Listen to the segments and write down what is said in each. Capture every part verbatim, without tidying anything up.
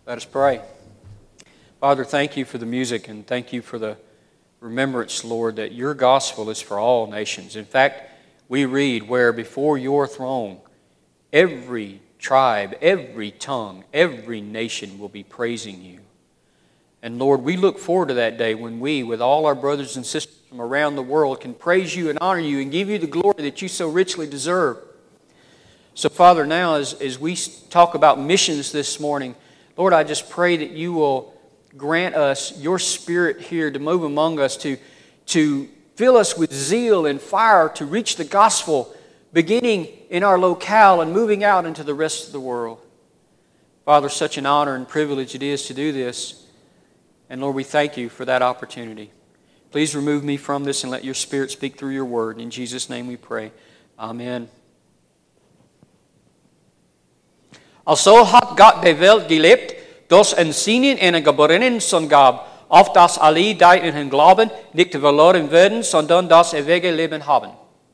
Let us pray. Father, thank you for the music and thank you for the remembrance, Lord, that your gospel is for all nations. In fact, we read where before your throne, every tribe, every tongue, every nation will be praising you. And Lord, we look forward to that day when we, with all our brothers and sisters from around the world, can praise you and honor you and give you the glory that you so richly deserve. So, Father, now as, as we talk about missions this morning, Lord, I just pray that you will grant us your Spirit here to move among us, to, to fill us with zeal and fire to reach the gospel, beginning in our locale and moving out into the rest of the world. Father, such an honor and privilege it is to do this. And Lord, we thank you for that opportunity. Please remove me from this and let your Spirit speak through your word. In Jesus' name we pray. Amen. Also hat Gott die Welt geliebt, dass ein Sohn einen geborenen Sohn gab, auf das alle, die in ihn glauben, nicht verloren werden, sondern das ewige Leben haben.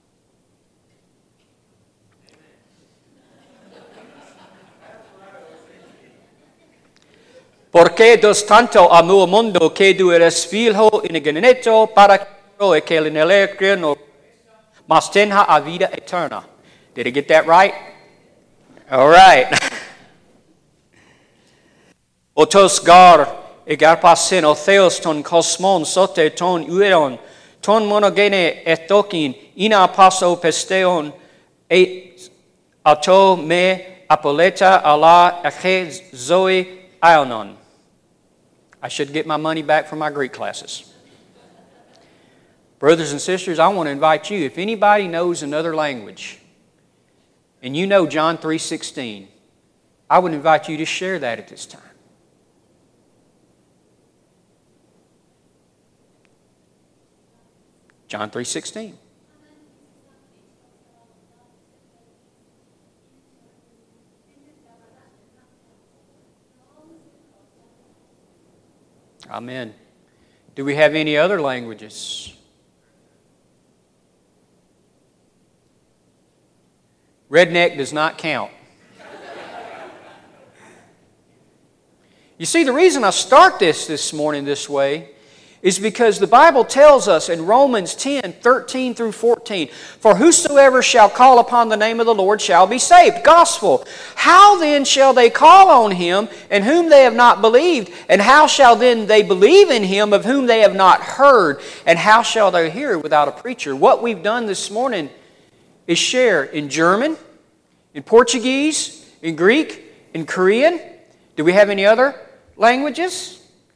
Porque Deus tanto amou o mundo que deu o Filho unigênito para que aquele nele crê no mas tenha a vida eterna. Did I get that right? All right. Otos gar egar passen o theos ton cosmon sote ton ueron ton monogene etokin ina paso pesteon et auto me apoleta ala eche zoe ionon. I should get my money back from my Greek classes. Brothers and sisters, I want to invite you, if anybody knows another language, and you know John three sixteen, I would invite you to share that at this time. John three sixteen. Amen. Do we have any other languages? Redneck does not count. You see, the reason I start this this morning this way is because the Bible tells us in Romans ten, thirteen through fourteen, for whosoever shall call upon the name of the Lord shall be saved. Gospel. How then shall they call on him in whom they have not believed? And how shall then they believe in him of whom they have not heard? And how shall they hear without a preacher? What we've done this morning is share in German, in Portuguese, in Greek, in Korean. Do we have any other languages?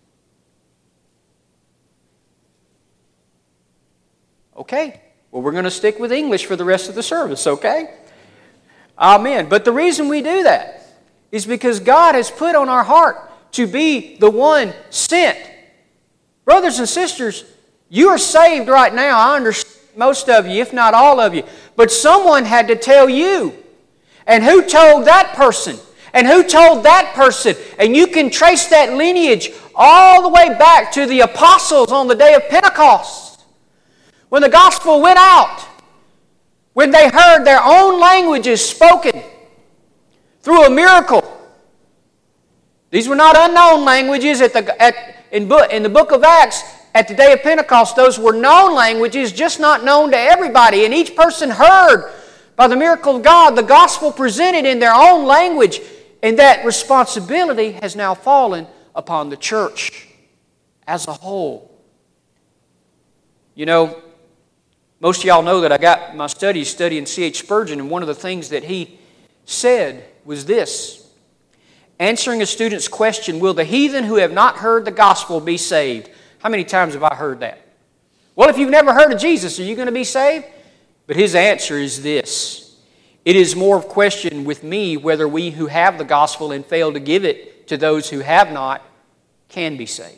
Okay, well, we're going to stick with English for the rest of the service, okay? Amen. But the reason we do that is because God has put on our heart to be the one sent. Brothers and sisters, you are saved right now. I understand most of you, if not all of you. But someone had to tell you. And who told that person? And who told that person? And you can trace that lineage all the way back to the apostles on the day of Pentecost. When the gospel went out, when they heard their own languages spoken through a miracle. These were not unknown languages at the, at, in, book, in the book of Acts. At the day of Pentecost, those were known languages, just not known to everybody. And each person heard, by the miracle of God, the gospel presented in their own language. And that responsibility has now fallen upon the church as a whole. You know, most of y'all know that I got my studies studying C H Spurgeon, and one of the things that he said was this. Answering a student's question, will the heathen who have not heard the gospel be saved? How many times have I heard that? Well, if you've never heard of Jesus, are you going to be saved? But his answer is this. It is more of a question with me whether we who have the gospel and fail to give it to those who have not can be saved.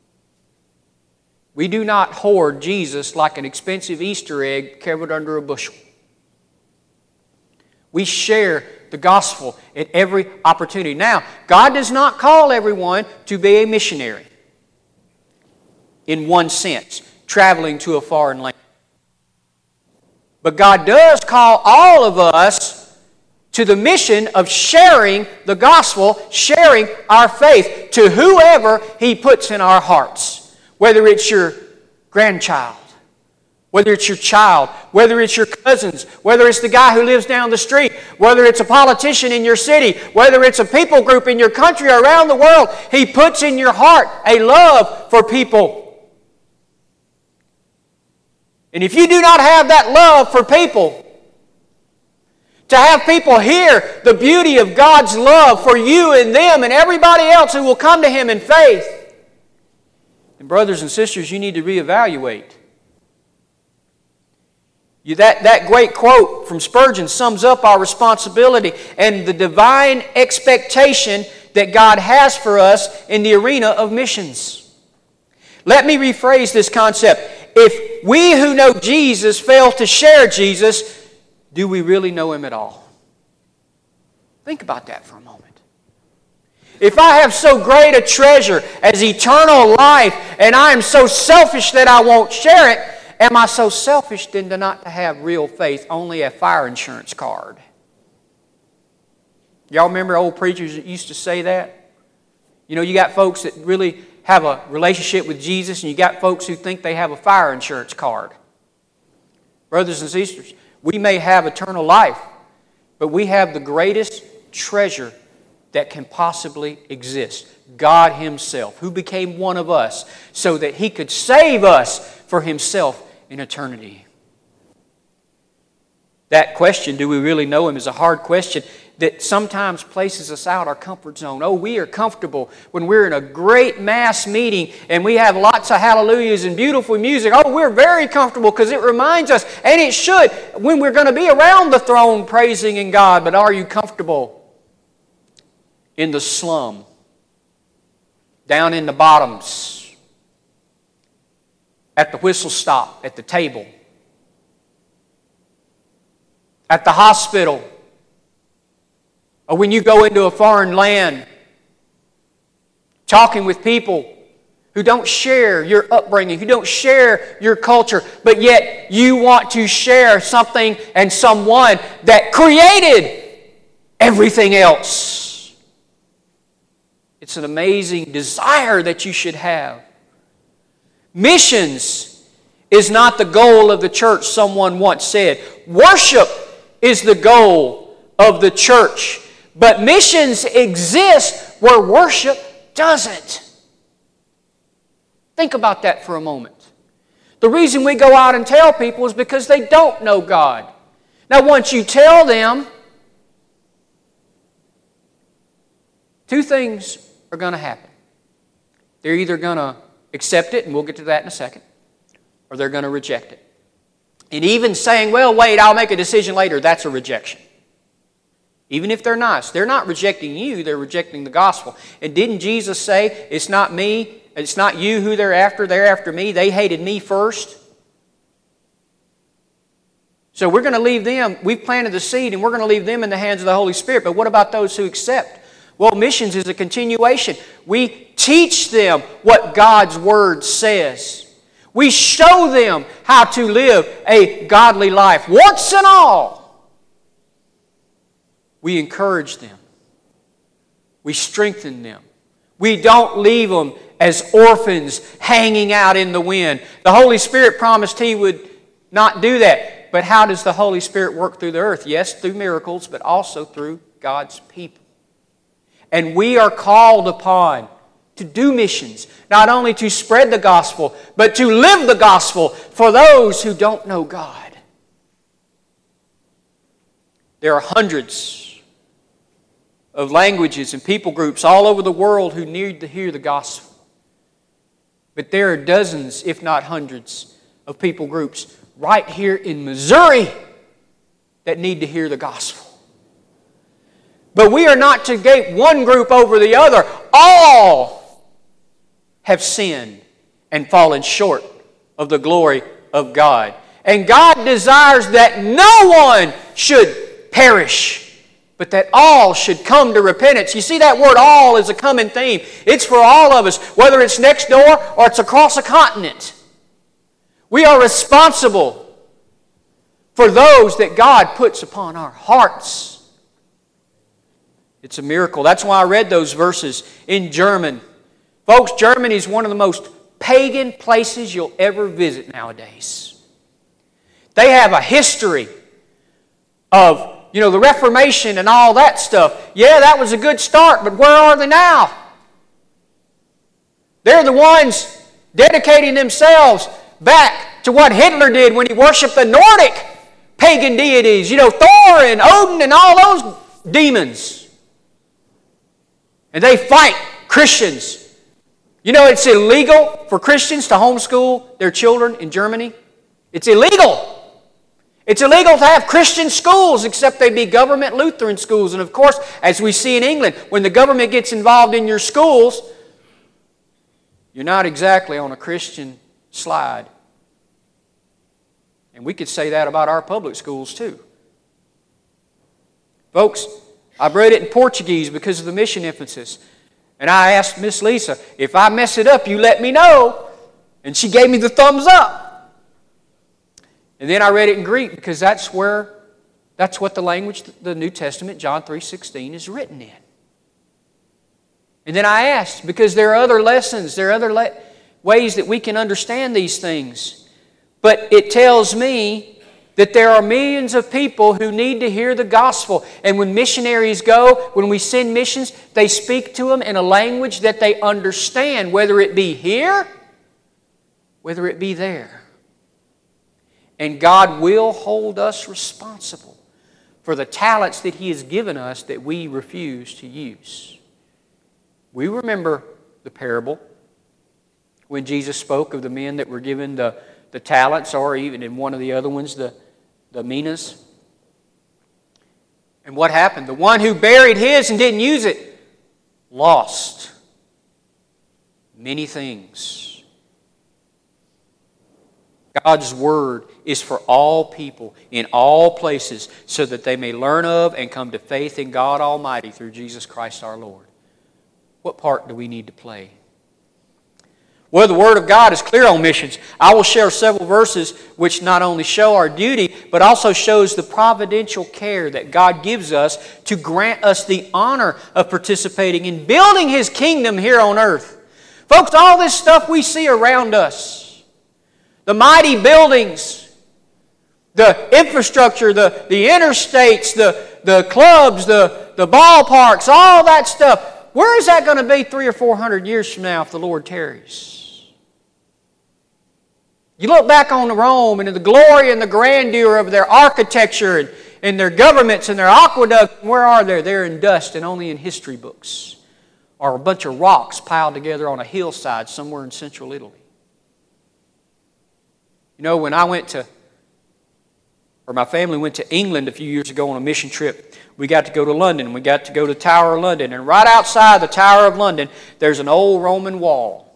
We do not hoard Jesus like an expensive Easter egg covered under a bushel. We share the gospel at every opportunity. Now, God does not call everyone to be a missionary in one sense, traveling to a foreign land. But God does call all of us to the mission of sharing the gospel, sharing our faith to whoever He puts in our hearts. Whether it's your grandchild, whether it's your child, whether it's your cousins, whether it's the guy who lives down the street, whether it's a politician in your city, whether it's a people group in your country or around the world, He puts in your heart a love for people. And if you do not have that love for people, to have people hear the beauty of God's love for you and them and everybody else who will come to Him in faith, then brothers and sisters, you need to reevaluate. You, that, that great quote from Spurgeon sums up our responsibility and the divine expectation that God has for us in the arena of missions. Let me rephrase this concept. If we who know Jesus fail to share Jesus, do we really know Him at all? Think about that for a moment. If I have so great a treasure as eternal life and I am so selfish that I won't share it, am I so selfish then to not to have real faith, only a fire insurance card? Y'all remember old preachers that used to say that? You know, you got folks that really have a relationship with Jesus, and you got folks who think they have a fire insurance card. Brothers and sisters, we may have eternal life, but we have the greatest treasure that can possibly exist. God Himself, who became one of us so that He could save us for Himself in eternity. That question, do we really know Him, is a hard question that sometimes places us out our comfort zone. Oh, we are comfortable when we're in a great mass meeting and we have lots of hallelujahs and beautiful music. Oh, we're very comfortable because it reminds us, and it should, when we're going to be around the throne praising in God. But are you comfortable in the slum, down in the bottoms, at the whistle stop, at the table, at the hospital, or when you go into a foreign land, talking with people who don't share your upbringing, who don't share your culture, but yet you want to share something and someone that created everything else? It's an amazing desire that you should have. Missions is not the goal of the church, someone once said. Worship is the goal of the church. But missions exist where worship doesn't. Think about that for a moment. The reason we go out and tell people is because they don't know God. Now, once you tell them, two things are going to happen. They're either going to accept it, and we'll get to that in a second, or they're going to reject it. And even saying, well, wait, I'll make a decision later, that's a rejection. Even if they're nice, they're not rejecting you, they're rejecting the gospel. And didn't Jesus say, it's not me, it's not you who they're after, they're after me. They hated me first. So we're going to leave them, we've planted the seed, and we're going to leave them in the hands of the Holy Spirit. But what about those who accept? Well, missions is a continuation. We teach them what God's Word says. We show them how to live a godly life, once and all. We encourage them. We strengthen them. We don't leave them as orphans hanging out in the wind. The Holy Spirit promised He would not do that. But how does the Holy Spirit work through the earth? Yes, through miracles, but also through God's people. And we are called upon to do missions, not only to spread the gospel, but to live the gospel for those who don't know God. There are hundreds of languages and people groups all over the world who need to hear the gospel. But there are dozens, if not hundreds, of people groups right here in Missouri that need to hear the gospel. But we are not to gate one group over the other. All have sinned and fallen short of the glory of God. And God desires that no one should perish, but that all should come to repentance. You see, that word all is a common theme. It's for all of us, whether it's next door or it's across a continent. We are responsible for those that God puts upon our hearts. It's a miracle. That's why I read those verses in German. Folks, Germany is one of the most pagan places you'll ever visit nowadays. They have a history of, you know, the Reformation and all that stuff. Yeah, that was a good start, but where are they now? They're the ones dedicating themselves back to what Hitler did when he worshipped the Nordic pagan deities. You know, Thor and Odin and all those demons. And they fight Christians. You know, it's illegal for Christians to homeschool their children in Germany. It's illegal. It's illegal to have Christian schools except they be government Lutheran schools. And of course, as we see in England, when the government gets involved in your schools, you're not exactly on a Christian slide. And we could say that about our public schools too. Folks, I've read it in Portuguese because of the mission emphasis. And I asked Miss Lisa, if I mess it up, you let me know. And she gave me the thumbs up. And then I read it in Greek because that's where, that's what the language, the New Testament, John three sixteen, is written in. And then I asked, because there are other lessons, there are other le- ways that we can understand these things. But it tells me that there are millions of people who need to hear the gospel. And when missionaries go, when we send missions, they speak to them in a language that they understand, whether it be here, whether it be there. And God will hold us responsible for the talents that He has given us that we refuse to use. We remember the parable when Jesus spoke of the men that were given the, the talents, or even in one of the other ones, the, the minas. And what happened? The one who buried his and didn't use it lost many things. God's Word is for all people in all places so that they may learn of and come to faith in God Almighty through Jesus Christ our Lord. What part do we need to play? Well, the Word of God is clear on missions. I will share several verses which not only show our duty, but also shows the providential care that God gives us to grant us the honor of participating in building His kingdom here on earth. Folks, all this stuff we see around us, the mighty buildings, the infrastructure, the, the interstates, the, the clubs, the, the ballparks, all that stuff. Where is that going to be three or four hundred years from now if the Lord tarries? You look back on Rome and the glory and the grandeur of their architecture and, and their governments and their aqueducts. Where are they? They're in dust and only in history books. Or a bunch of rocks piled together on a hillside somewhere in central Italy. You know, when I went to, or my family went to England a few years ago on a mission trip, we got to go to London. We got to go to the Tower of London. And right outside the Tower of London, there's an old Roman wall.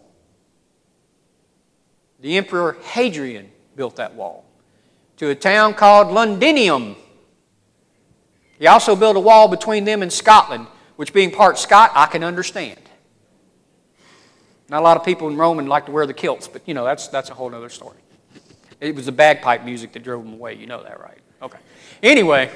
The Emperor Hadrian built that wall to a town called Londinium. He also built a wall between them and Scotland, which being part Scot, I can understand. Not a lot of people in Rome like to wear the kilts, but you know, that's, that's a whole other story. It was the bagpipe music that drove them away. You know that, right? Okay. Anyway,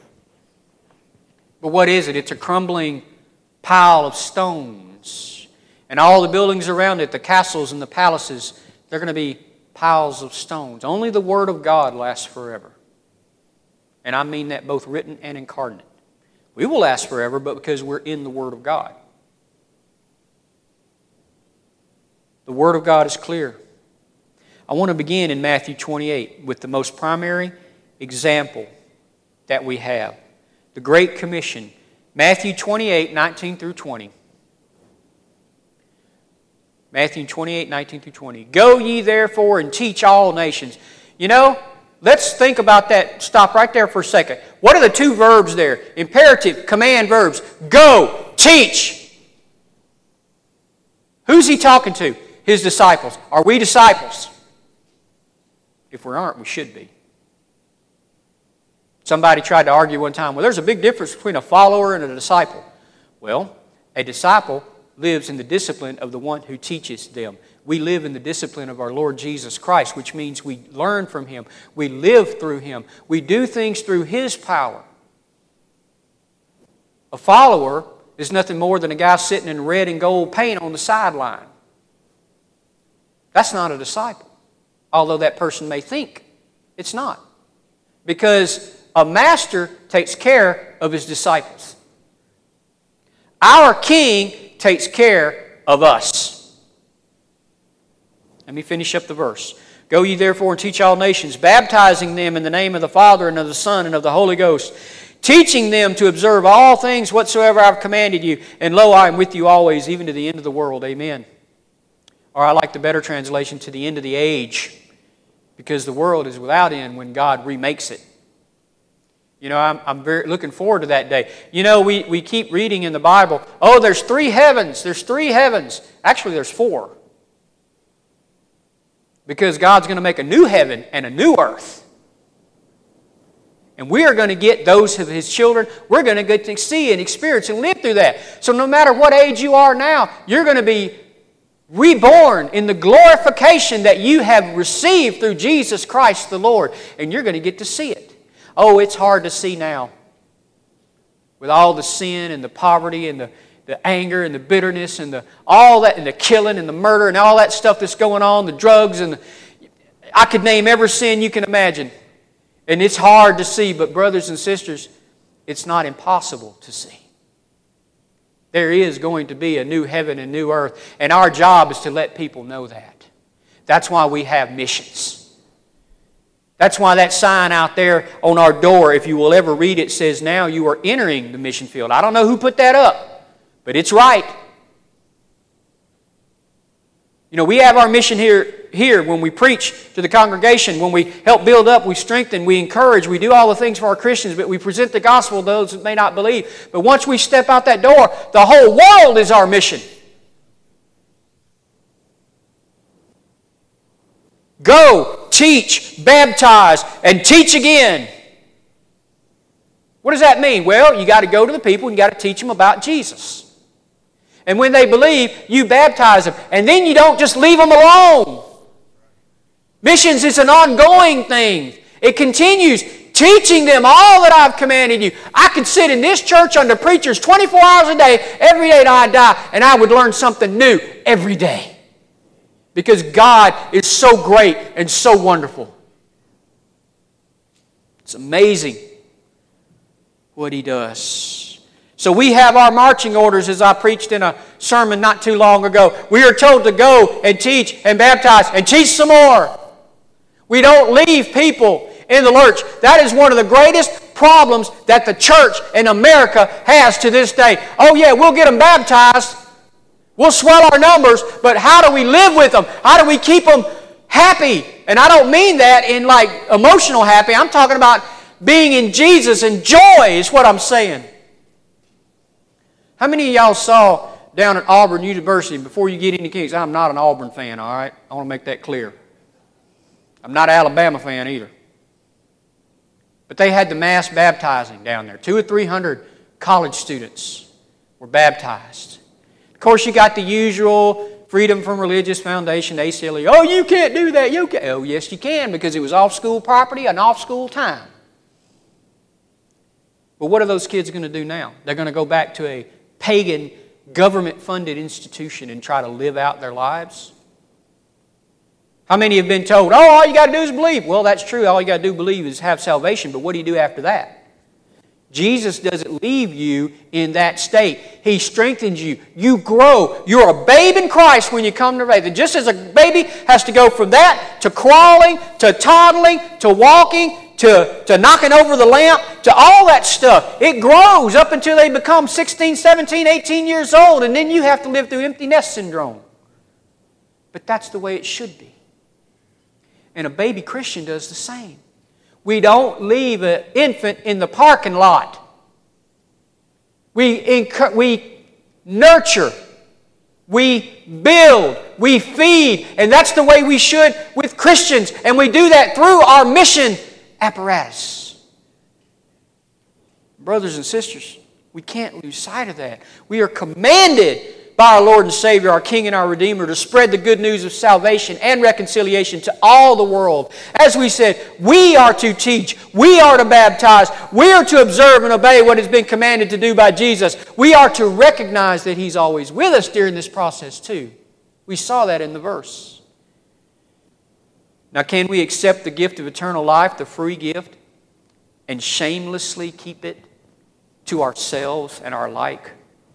but what is it? It's a crumbling pile of stones. And all the buildings around it, the castles and the palaces, they're going to be piles of stones. Only the Word of God lasts forever. And I mean that both written and incarnate. We will last forever, but because we're in the Word of God. The Word of God is clear. I want to begin in Matthew twenty-eight with the most primary example that we have. The Great Commission. Matthew twenty-eight, nineteen through twenty. Matthew twenty-eight, nineteen through twenty. Go ye therefore and teach all nations. You know, let's think about that. Stop right there for a second. What are the two verbs there? Imperative, command verbs. Go, teach. Who's He talking to? His disciples. Are we disciples? If we aren't, we should be. Somebody tried to argue one time, well, there's a big difference between a follower and a disciple. Well, a disciple lives in the discipline of the one who teaches them. We live in the discipline of our Lord Jesus Christ, which means we learn from Him. We live through Him. We do things through His power. A follower is nothing more than a guy sitting in red and gold paint on the sideline. That's not a disciple, although that person may think it's not. Because a master takes care of his disciples. Our King takes care of us. Let me finish up the verse. Go ye therefore and teach all nations, baptizing them in the name of the Father and of the Son and of the Holy Ghost, teaching them to observe all things whatsoever I have commanded you. And lo, I am with you always, even to the end of the world. Amen. Or I like the better translation, to the end of the age, because the world is without end when God remakes it. You know, I'm, I'm very looking forward to that day. You know, we, we keep reading in the Bible, oh, there's three heavens, there's three heavens. Actually, there's four. Because God's going to make a new heaven and a new earth. And we are going to get those of His children, we're going to get to see and experience and live through that. So no matter what age you are now, you're going to be reborn in the glorification that you have received through Jesus Christ the Lord. And you're going to get to see it. Oh, it's hard to see now. With all the sin and the poverty and the, the anger and the bitterness and the all that and the killing and the murder and all that stuff that's going on, the drugs and the, I could name every sin you can imagine. And it's hard to see, but brothers and sisters, it's not impossible to see. There is going to be a new heaven and new earth, and our job is to let people know that. That's why we have missions. That's why that sign out there on our door, if you will ever read it, says, now you are entering the mission field. I don't know who put that up, but it's right. You know, we have our mission here, here when we preach to the congregation, when we help build up, we strengthen, we encourage, we do all the things for our Christians, but we present the gospel to those that may not believe. But once we step out that door, the whole world is our mission. Go, teach, baptize, and teach again. What does that mean? Well, you got to go to the people and you got to teach them about Jesus. And when they believe, you baptize them. And then you don't just leave them alone. Missions is an ongoing thing. It continues, teaching them all that I've commanded you. I could sit in this church under preachers twenty-four hours a day, every day till I die, and I would learn something new every day. Because God is so great and so wonderful. It's amazing what He does. So we have our marching orders, as I preached in a sermon not too long ago. We are told to go and teach and baptize and teach some more. We don't leave people in the lurch. That is one of the greatest problems that the church in America has to this day. Oh yeah, we'll get them baptized. We'll swell our numbers, but how do we live with them? How do we keep them happy? And I don't mean that in like emotional happy. I'm talking about being in Jesus, and joy is what I'm saying. How many of y'all saw down at Auburn University, before you get into Kings, I'm not an Auburn fan, all right? I want to make that clear. I'm not an Alabama fan either. But they had the mass baptizing down there. Two or three hundred college students were baptized. Of course, you got the usual Freedom from Religious Foundation, A C L U. Oh, you can't do that. You can. Oh, yes, you can, because it was off-school property and off-school time. But what are those kids going to do now? They're going to go back to a pagan, government-funded institution and try to live out their lives? How many have been told, oh, all you got to do is believe? Well, that's true. All you got to do believe is have salvation. But what do you do after that? Jesus doesn't leave you in that state. He strengthens you. You grow. You're a babe in Christ when you come to faith. And just as a baby has to go from that to crawling, to toddling, to walking, to, to knocking over the lamp, to all that stuff, it grows up until they become sixteen, seventeen, eighteen years old, and then you have to live through empty nest syndrome. But that's the way it should be. And a baby Christian does the same. We don't leave an infant in the parking lot. We, inc- we nurture, we build, we feed, and that's the way we should with Christians. And we do that through our mission apparatus. Brothers and sisters, we can't lose sight of that. We are commanded by our Lord and Savior, our King and our Redeemer, to spread the good news of salvation and reconciliation to all the world. As we said, we are to teach, we are to baptize, we are to observe and obey what has been commanded to do by Jesus. We are to recognize that He's always with us during this process too. We saw that in the verse. Now, can we accept the gift of eternal life, the free gift, and shamelessly keep it to ourselves and our like?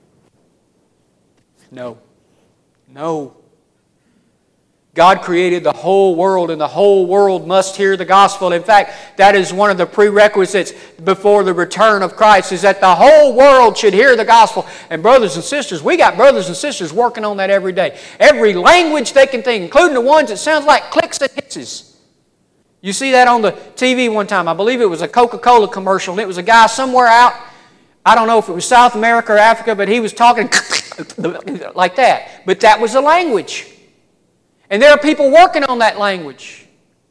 No. No. God created the whole world, and the whole world must hear the gospel. In fact, that is one of the prerequisites before the return of Christ, is that the whole world should hear the gospel. And brothers and sisters, we got brothers and sisters working on that every day. Every language they can think, including the ones that sounds like clicks and hisses. You see that on the T V one time. I believe it was a Coca-Cola commercial, and it was a guy somewhere out, I don't know if it was South America or Africa, but he was talking like that. But that was a language. And there are people working on that language.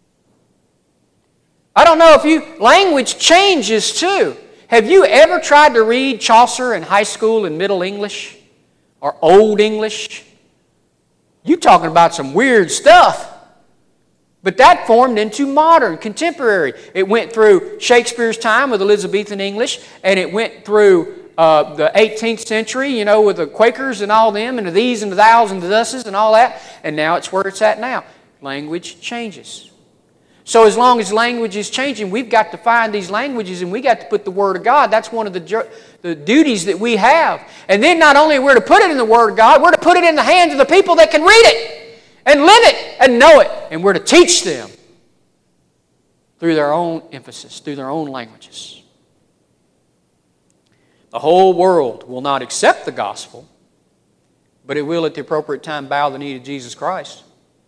I don't know if you... Language changes too. Have you ever tried to read Chaucer in high school in Middle English? Or Old English? You're talking about some weird stuff. But that formed into modern, contemporary. It went through Shakespeare's time with Elizabethan English, and it went through uh, the eighteenth century, you know, with the Quakers and all them, and the these and the thous and the thuses and all that, and now it's where it's at now. Language changes. So as long as language is changing, we've got to find these languages, and we got to put the Word of God. That's one of the, the duties that we have. And then not only are we to put it in the Word of God, we're to put it in the hands of the people that can read it and live it and know it. And we're to teach them through their own emphasis, through their own languages. The whole world will not accept the gospel, but it will at the appropriate time bow the knee to Jesus Christ.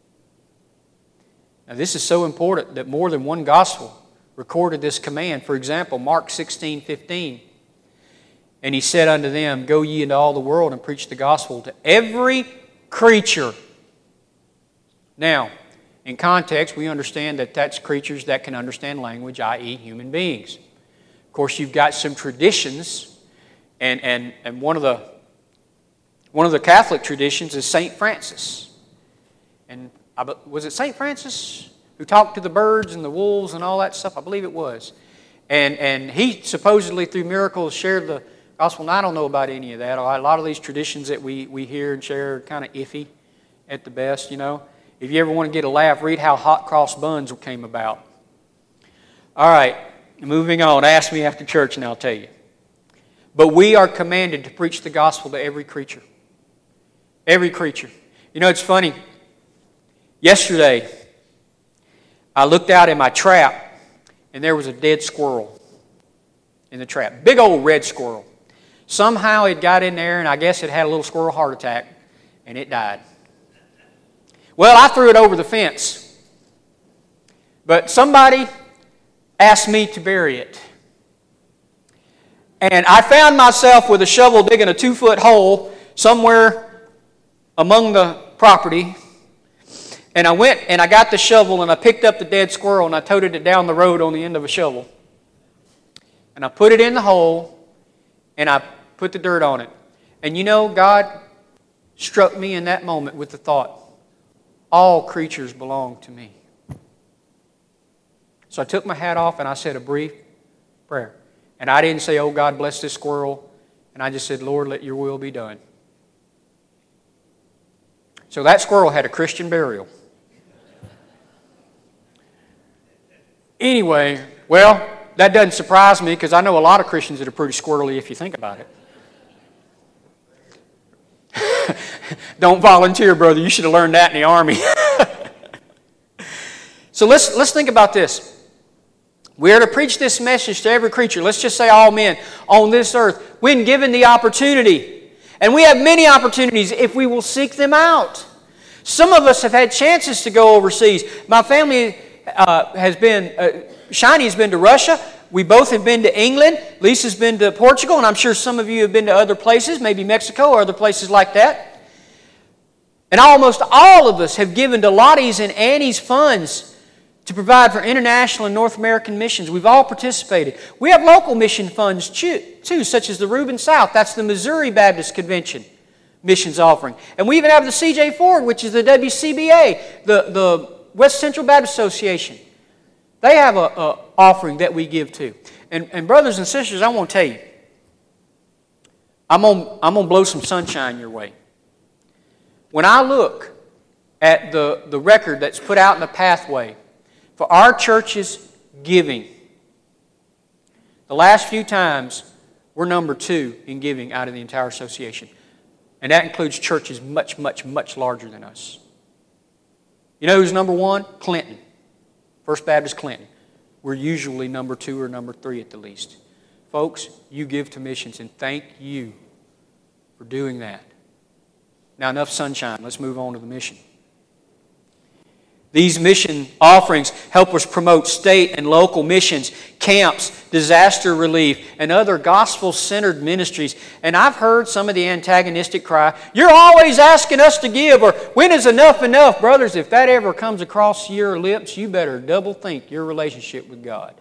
Now this is so important that more than one gospel recorded this command. For example, Mark sixteen fifteen. And He said unto them, Go ye into all the world and preach the gospel to every creature. Now, in context, we understand that that's creatures that can understand language, that is human beings. Of course, you've got some traditions, and, and, and one of the one of the Catholic traditions is Saint Francis. And I, was it Saint Francis who talked to the birds and the wolves and all that stuff? I believe it was. And, and he supposedly, through miracles, shared the gospel. And I don't know about any of that. A lot of these traditions that we, we hear and share are kind of iffy at the best, you know. If you ever want to get a laugh, read how hot cross buns came about. All right, moving on. Ask me after church and I'll tell you. But we are commanded to preach the gospel to every creature. Every creature. You know, it's funny. Yesterday, I looked out in my trap and there was a dead squirrel in the trap. Big old red squirrel. Somehow it got in there, and I guess it had a little squirrel heart attack, and it died. Well, I threw it over the fence. But somebody asked me to bury it. And I found myself with a shovel digging a two-foot hole somewhere among the property. And I went and I got the shovel and I picked up the dead squirrel and I toted it down the road on the end of a shovel. And I put it in the hole and I put the dirt on it. And you know, God struck me in that moment with the thought, all creatures belong to me. So I took my hat off and I said a brief prayer. And I didn't say, oh, God bless this squirrel. And I just said, Lord, let your will be done. So that squirrel had a Christian burial. Anyway, well, that doesn't surprise me because I know a lot of Christians that are pretty squirrely if you think about it. Don't volunteer, brother. You should have learned that in the army. So let's, let's think about this. We are to preach this message to every creature. Let's just say all men on this earth when given the opportunity. And we have many opportunities if we will seek them out. Some of us have had chances to go overseas. My family uh, has been, uh, Shiny has been to Russia. We both have been to England. Lisa's been to Portugal. And I'm sure some of you have been to other places, maybe Mexico or other places like that. And almost all of us have given to Lottie's and Annie's funds to provide for international and North American missions. We've all participated. We have local mission funds too, such as the Reuben South. That's the Missouri Baptist Convention. missions offering. And we even have the C J Ford, which is the W C B A, the, the West Central Baptist Association. They have an a offering that we give to. And, and brothers and sisters, I want to tell you, I'm going I'm going to blow some sunshine your way. When I look at the, the record that's put out in the pathway for our church's giving, the last few times we're number two in giving out of the entire association. And that includes churches much, much, much larger than us. You know who's number one? Clinton. First Baptist Clinton. We're usually number two or number three at the least. Folks, you give to missions, and thank you for doing that. Now, enough sunshine. Let's move on to the mission. These mission offerings help us promote state and local missions, camps, disaster relief, and other gospel-centered ministries. And I've heard some of the antagonistic cry, "You're always asking us to give," or "When is enough enough?" Brothers, if that ever comes across your lips, you better double think your relationship with God.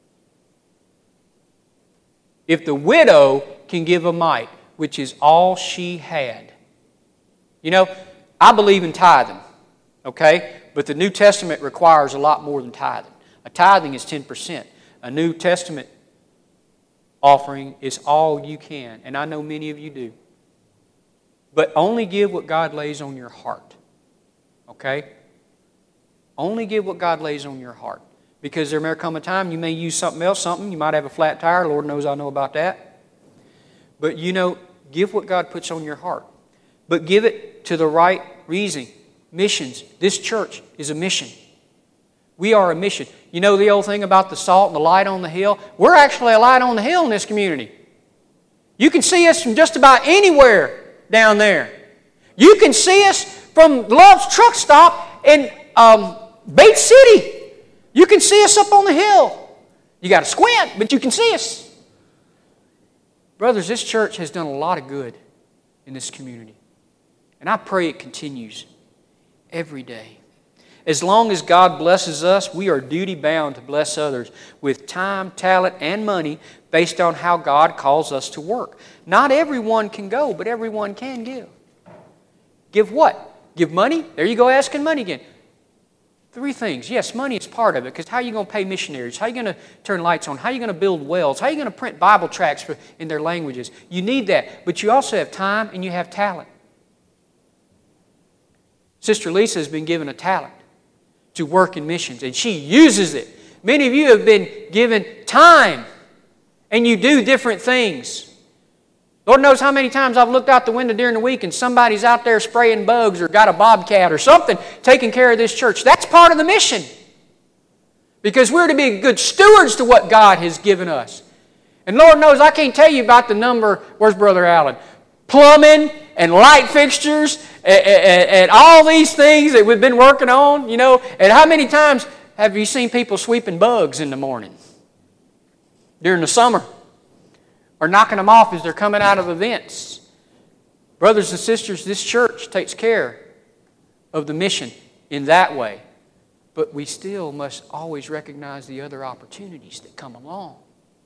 If the widow can give a mite, which is all she had. You know, I believe in tithing, okay? But the New Testament requires a lot more than tithing. A tithing is ten percent. A New Testament offering is all you can. And I know many of you do. But only give what God lays on your heart. Okay? Only give what God lays on your heart. Because there may come a time you may use something else, something. You might have a flat tire. Lord knows I know about that. But you know, give what God puts on your heart. But give it to the right reason. Missions. This church is a mission. We are a mission. You know the old thing about the salt and the light on the hill? We're actually a light on the hill in this community. You can see us from just about anywhere down there. You can see us from Love's truck stop in um, Bates City. You can see us up on the hill. You got to squint, but you can see us. Brothers, this church has done a lot of good in this community. And I pray it continues every day. As long as God blesses us, we are duty-bound to bless others with time, talent, and money based on how God calls us to work. Not everyone can go, but everyone can give. Give what? Give money? There you go asking money again. Three things. Yes, money is part of it, because how are you going to pay missionaries? How are you going to turn lights on? How are you going to build wells? How are you going to print Bible tracts for, in their languages? You need that, but you also have time and you have talent. Sister Lisa has been given a talent to work in missions, and she uses it. Many of you have been given time, and you do different things. Lord knows how many times I've looked out the window during the week and somebody's out there spraying bugs or got a bobcat or something taking care of this church. That's part of the mission. Because we're to be good stewards to what God has given us. And Lord knows I can't tell you about the number, where's Brother Allen? Plumbing and light fixtures and, and, and all these things that we've been working on, you know. And how many times have you seen people sweeping bugs in the morning during the summer? Or knocking them off as they're coming out of events. Brothers and sisters, this church takes care of the mission in that way. But we still must always recognize the other opportunities that come along.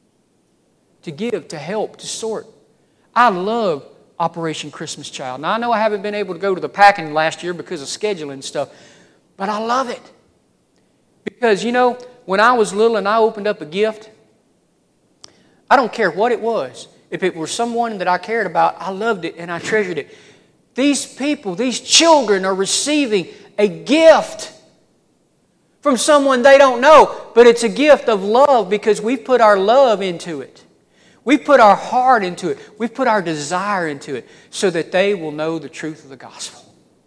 To give, to help, to sort. I love Operation Christmas Child. Now, I know I haven't been able to go to the packing last year because of scheduling and stuff. But I love it. Because, you know, when I was little and I opened up a gift, I don't care what it was. If it were someone that I cared about, I loved it and I treasured it. These people, these children are receiving a gift from someone they don't know. But it's a gift of love because we've put our love into it. We've put our heart into it. We've put our desire into it so that they will know the truth of the gospel.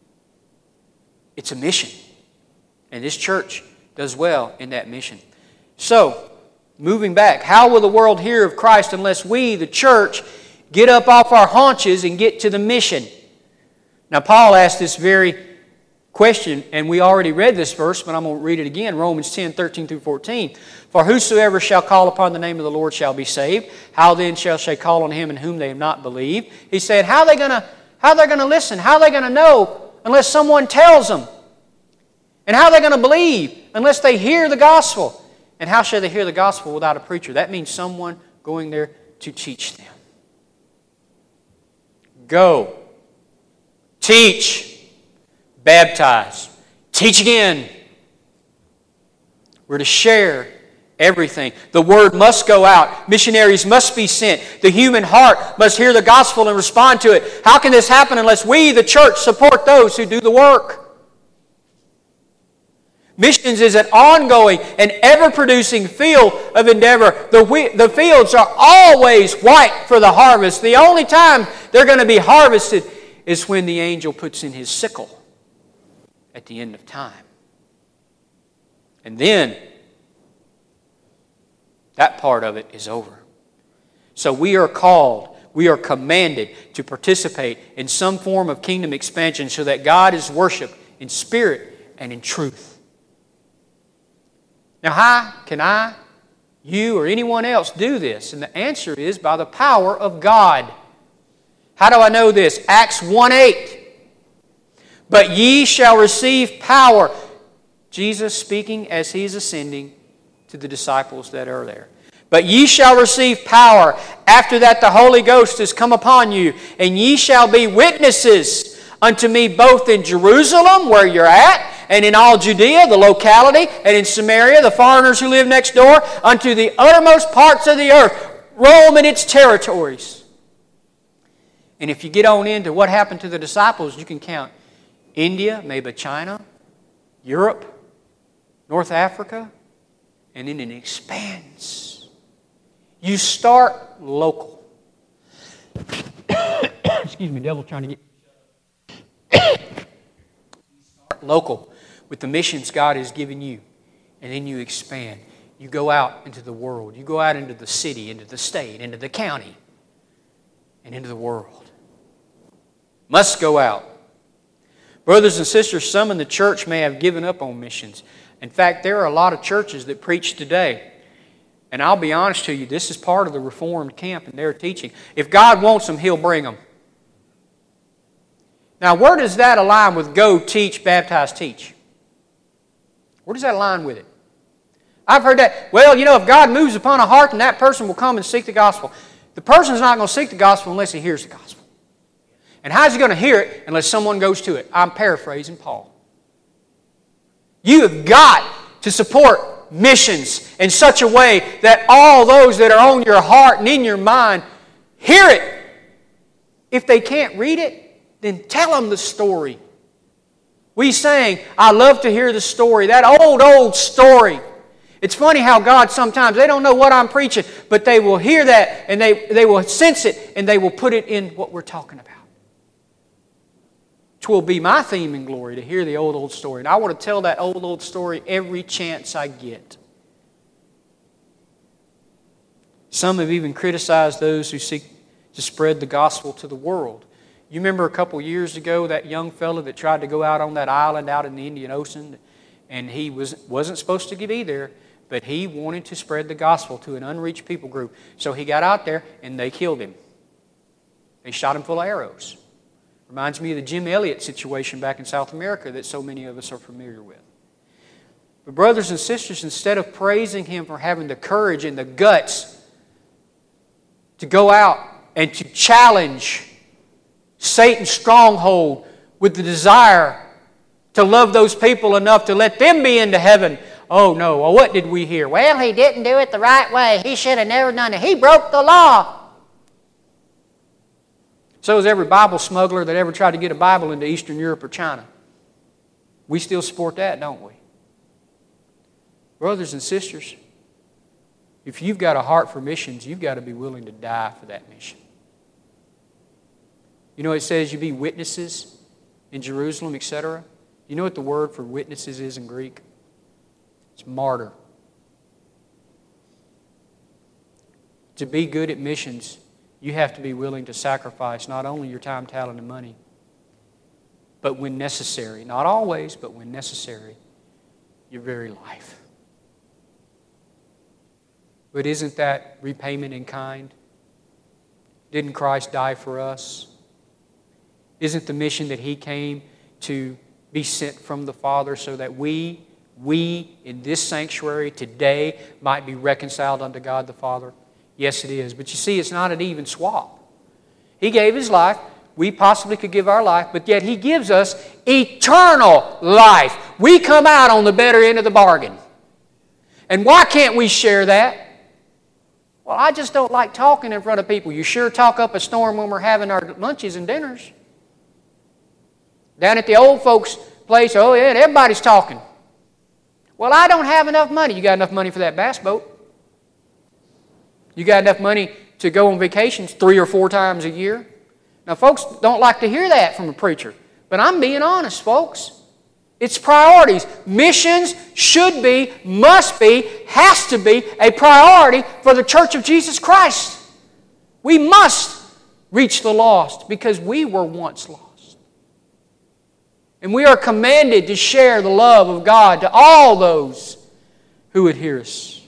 It's a mission. And this church does well in that mission. So, moving back, how will the world hear of Christ unless we, the church, get up off our haunches and get to the mission? Now, Paul asked this very question, and we already read this verse, but I'm going to read it again, Romans ten, thirteen through fourteen. For whosoever shall call upon the name of the Lord shall be saved. How then shall they call on him in whom they have not believed? He said, how are they going to, how are they going to listen? How are they going to know unless someone tells them? And how are they going to believe unless they hear the gospel? And how shall they hear the gospel without a preacher? That means someone going there to teach them. Go. Teach. Baptize. Teach again. We're to share everything. The Word must go out. Missionaries must be sent. The human heart must hear the gospel and respond to it. How can this happen unless we, the church, support those who do the work? Missions is an ongoing and ever-producing field of endeavor. The, we, the fields are always white for the harvest. The only time they're going to be harvested is when the angel puts in his sickle at the end of time. And then that part of it is over. So we are called, we are commanded to participate in some form of kingdom expansion so that God is worshipped in spirit and in truth. Now, how can I, you, or anyone else do this? And the answer is by the power of God. How do I know this? Acts one eight. But ye shall receive power. Jesus speaking as He's ascending to the disciples that are there. But ye shall receive power. After that the Holy Ghost is come upon you. And ye shall be witnesses unto me both in Jerusalem, where you're at, and in all Judea, the locality, and in Samaria, the foreigners who live next door, unto the uttermost parts of the earth, Rome and its territories. And if you get on into what happened to the disciples, you can count India, maybe China, Europe, North Africa, and then it expands. You start local. Excuse me, devil trying to get... You start local with the missions God has given you, and then you expand. You go out into the world. You go out into the city, into the state, into the county, and into the world. Must go out. Brothers and sisters, some in the church may have given up on missions. In fact, there are a lot of churches that preach today. And I'll be honest to you, this is part of the Reformed camp and their teaching. If God wants them, He'll bring them. Now, where does that align with go, teach, baptize, teach? Where does that align with it? I've heard that, well, you know, if God moves upon a heart, then that person will come and seek the gospel. The person's not going to seek the gospel unless he hears the gospel. And how's he going to hear it unless someone goes to it? I'm paraphrasing Paul. You have got to support missions in such a way that all those that are on your heart and in your mind hear it. If they can't read it, then tell them the story. We sang, I love to hear the story, that old, old story. It's funny how God sometimes, they don't know what I'm preaching, but they will hear that and they, they will sense it and they will put it in what we're talking about. It will be my theme in glory to hear the old, old story. And I want to tell that old, old story every chance I get. Some have even criticized those who seek to spread the gospel to the world. You remember a couple years ago that young fellow that tried to go out on that island out in the Indian Ocean, and he was, wasn't supposed to be there, but he wanted to spread the gospel to an unreached people group. So he got out there and they killed him. They shot him full of arrows. Reminds me of the Jim Elliot situation back in South America that so many of us are familiar with. But brothers and sisters, instead of praising him for having the courage and the guts to go out and to challenge Satan's stronghold with the desire to love those people enough to let them be into heaven. Oh no, well, what did we hear? Well, he didn't do it the right way. He should have never done it. He broke the law. So is every Bible smuggler that ever tried to get a Bible into Eastern Europe or China. We still support that, don't we? Brothers and sisters, if you've got a heart for missions, you've got to be willing to die for that mission. You know, it says you be witnesses in Jerusalem, et cetera. You know what the word for witnesses is in Greek? It's martyr. To be good at missions, you have to be willing to sacrifice not only your time, talent, and money, but when necessary, not always, but when necessary, your very life. But isn't that repayment in kind? Didn't Christ die for us? Isn't the mission that He came to be sent from the Father so that we, we in this sanctuary today might be reconciled unto God the Father? Yes, it is. But you see, it's not an even swap. He gave His life we possibly could give our life, but yet He gives us eternal life. We come out on the better end of the bargain. And why can't we share that? Well, I just don't like talking in front of people. You sure talk up a storm when we're having our lunches and dinners. Down at the old folks' place, oh yeah, everybody's talking. Well, I don't have enough money. You got enough money for that bass boat? You got enough money to go on vacations three or four times a year? Now, folks don't like to hear that from a preacher, but I'm being honest, folks. It's priorities. Missions should be, must be, has to be a priority for the Church of Jesus Christ. We must reach the lost because we were once lost. And we are commanded to share the love of God to all those who would hear us.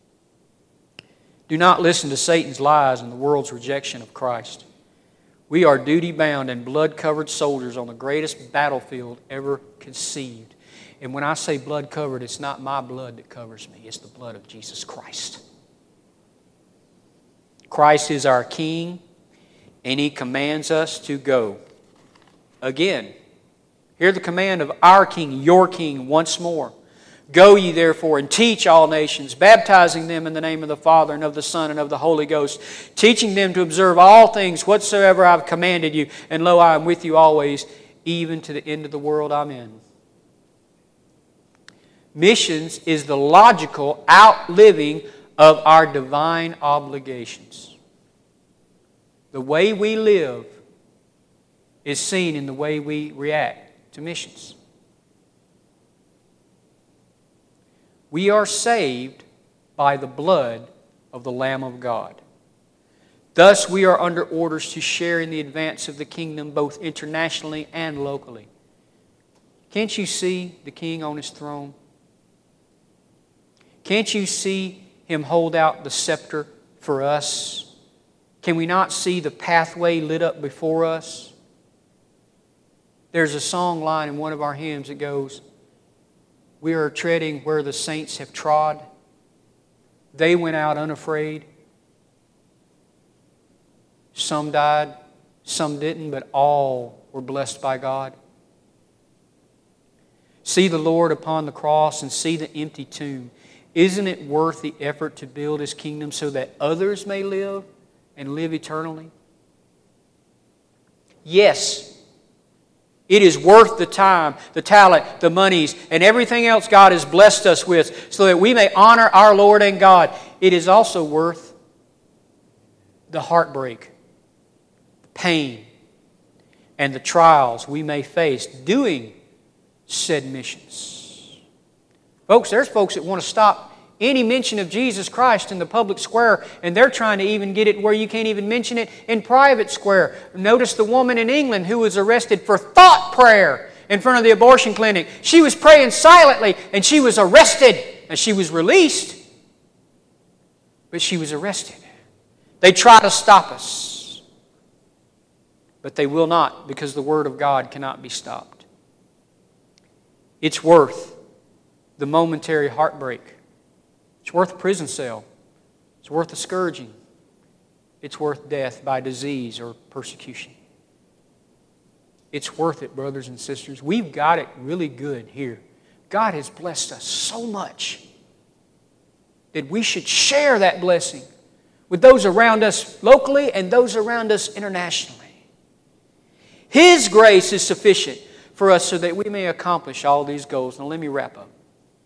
Do not listen to Satan's lies and the world's rejection of Christ. We are duty-bound and blood-covered soldiers on the greatest battlefield ever conceived. And when I say blood-covered, it's not my blood that covers me. It's the blood of Jesus Christ. Christ is our King, and He commands us to go. Again, hear the command of our King, your King, once more. Go ye therefore and teach all nations, baptizing them in the name of the Father and of the Son and of the Holy Ghost, teaching them to observe all things whatsoever I have commanded you. And lo, I am with you always, even to the end of the world. Amen. Missions is the logical outliving of our divine obligations. The way we live is seen in the way we react to missions. We are saved by the blood of the Lamb of God. Thus, we are under orders to share in the advance of the kingdom both internationally and locally. Can't you see the King on His throne? Can't you see Him hold out the scepter for us? Can we not see the pathway lit up before us? There's a song line in one of our hymns that goes, we are treading where the saints have trod. They went out unafraid. Some died, some didn't, but all were blessed by God. See the Lord upon the cross and see the empty tomb. Isn't it worth the effort to build His kingdom so that others may live and live eternally? Yes. It is worth the time, the talent, the monies, and everything else God has blessed us with so that we may honor our Lord and God. It is also worth the heartbreak, the pain, and the trials we may face doing said missions. Folks, there's folks that want to stop any mention of Jesus Christ in the public square, and they're trying to even get it where you can't even mention it in private square. Notice the woman in England who was arrested for thought prayer in front of the abortion clinic. She was praying silently, and she was arrested, and she was released, but she was arrested. They try to stop us, but they will not, because the Word of God cannot be stopped. It's worth the momentary heartbreak. It's worth a prison cell. It's worth a scourging. It's worth death by disease or persecution. It's worth it, brothers and sisters. We've got it really good here. God has blessed us so much that we should share that blessing with those around us locally and those around us internationally. His grace is sufficient for us so that we may accomplish all these goals. Now let me wrap up.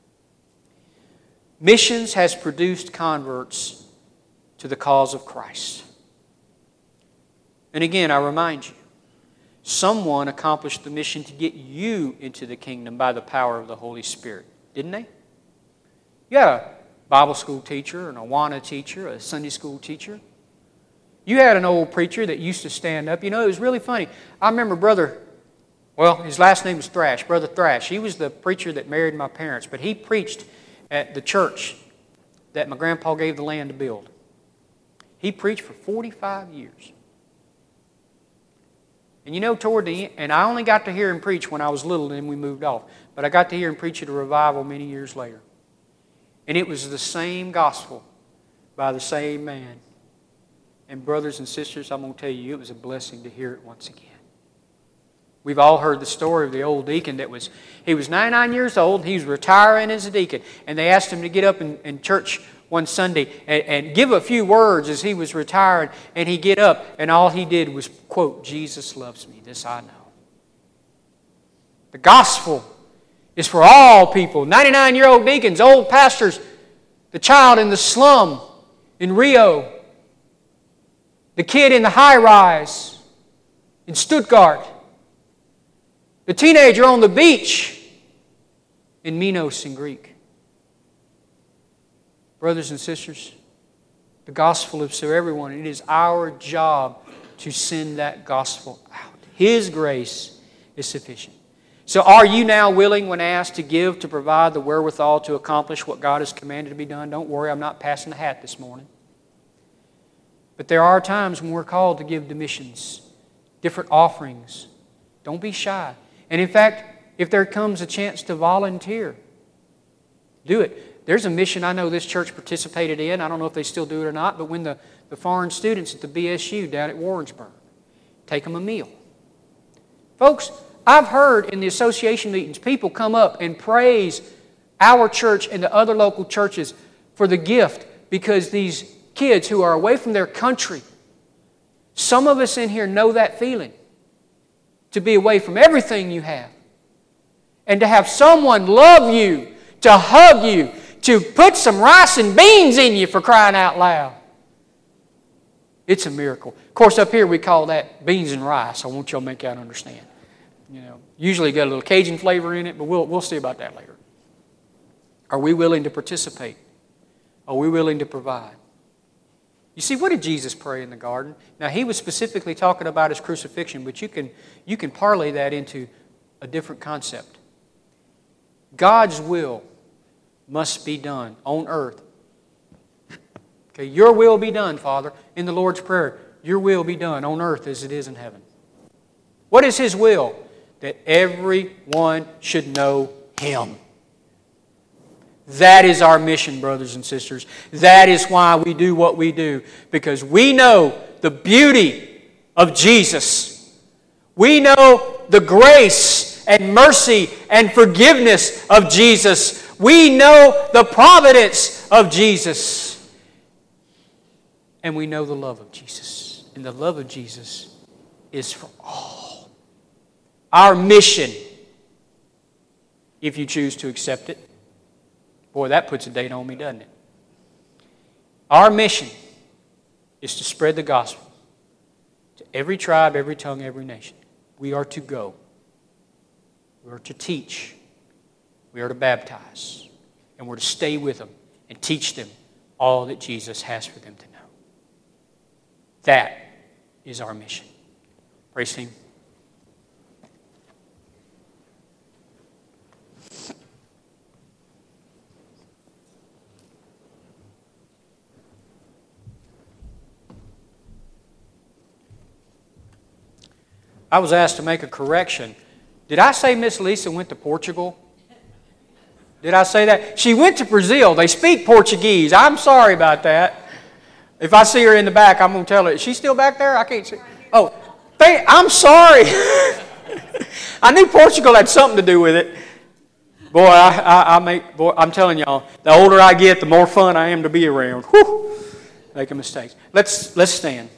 Missions has produced converts to the cause of Christ. And again, I remind you, someone accomplished the mission to get you into the kingdom by the power of the Holy Spirit, didn't they? You had a Bible school teacher, an Awana teacher, a Sunday school teacher. You had an old preacher that used to stand up. You know, it was really funny. I remember Brother, well, his last name was Thrash, Brother Thrash. He was the preacher that married my parents, but he preached at the church that my grandpa gave the land to build. He preached for forty-five years. And you know, toward the end, and I only got to hear him preach when I was little, and then we moved off. But I got to hear him preach at a revival many years later. And it was the same gospel by the same man. And brothers and sisters, I'm going to tell you, it was a blessing to hear it once again. We've all heard the story of the old deacon that was, he was ninety-nine years old, he was retiring as a deacon, and they asked him to get up in, in church one Sunday and, and give a few words as he was retiring, and he get up, and all he did was quote, "Jesus loves me, this I know." The gospel is for all people. ninety-nine-year-old deacons, old pastors, the child in the slum in Rio, the kid in the high-rise in Stuttgart, the teenager on the beach in Minos in Greek. Brothers and sisters, the gospel is for everyone. It is our job to send that gospel out. His grace is sufficient. So are you now willing, when asked, to give, to provide the wherewithal to accomplish what God has commanded to be done? Don't worry, I'm not passing the hat this morning. But there are times when we're called to give to missions, different offerings. Don't be shy. And in fact, if there comes a chance to volunteer, do it. There's a mission I know this church participated in. I don't know if they still do it or not, but when the, the foreign students at the B S U down at Warrensburg, take them a meal. Folks, I've heard in the association meetings people come up and praise our church and the other local churches for the gift because these kids who are away from their country, some of us in here know that feeling. To be away from everything you have. And to have someone love you, to hug you, to put some rice and beans in you, for crying out loud. It's a miracle. Of course, up here we call that beans and rice. I want y'all to make y'all understand. You know, usually got a little Cajun flavor in it, but we'll, we'll see about that later. Are we willing to participate? Are we willing to provide? You see, what did Jesus pray in the garden? Now, he was specifically talking about his crucifixion, but you can, you can parlay that into a different concept. God's will must be done on earth. Okay, your will be done, Father, in the Lord's Prayer. Your will be done on earth as it is in heaven. What is His will? That everyone should know Him. That is our mission, brothers and sisters. That is why we do what we do. Because we know the beauty of Jesus. We know the grace and mercy and forgiveness of Jesus. We know the providence of Jesus. And we know the love of Jesus. And the love of Jesus is for all. Our mission, if you choose to accept it. Boy, that puts a date on me, doesn't it? Our mission is to spread the gospel to every tribe, every tongue, every nation. We are to go. We are to teach. We are to baptize. And we're to stay with them and teach them all that Jesus has for them to know. That is our mission. Praise Him. I was asked to make a correction. Did I say Miss Lisa went to Portugal? Did I say that? She went to Brazil. They speak Portuguese. I'm sorry about that. If I see her in the back, I'm going to tell her. Is she still back there? I can't see. Oh, thank, I'm sorry. I knew Portugal had something to do with it. Boy, I, I, I make. Boy, I'm telling y'all, the older I get, the more fun I am to be around. Whew, making mistakes. Let's let's stand.